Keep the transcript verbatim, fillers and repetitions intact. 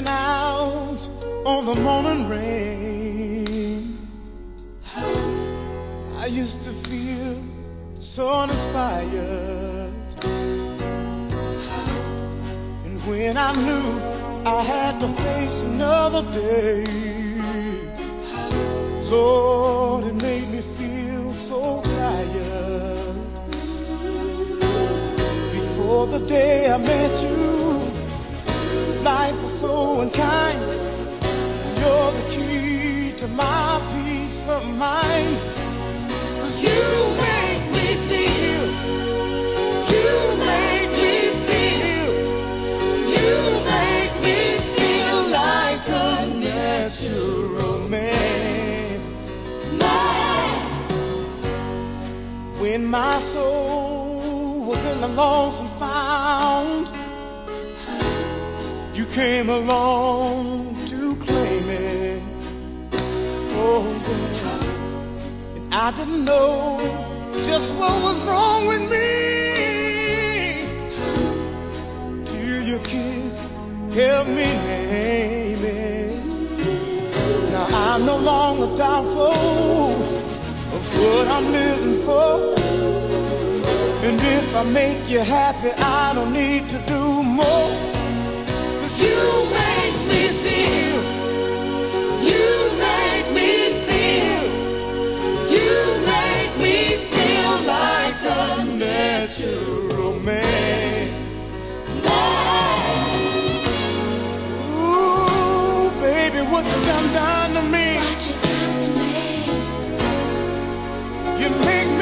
missing out on the morning rain. I used to feel so uninspired, and when I knew I had to face another day, Lord, it made me feel so tired. Before the day I met you, life was so unkind. You're the key to my peace of mind. 'Cause you make me feel, you make me feel, you make me feel like a natural man. When my soul was in the lost and found, you came along to claim it. Oh, yeah. And I didn't know just what was wrong with me till your kiss helped me name it. Now I'm no longer doubtful of what I'm living for. And if I make you happy, I don't need to do more. 'Cause you make me feel, you make me feel, you make me feel like a natural man. Ooh, baby, what you done done to me? What you done to me? You make me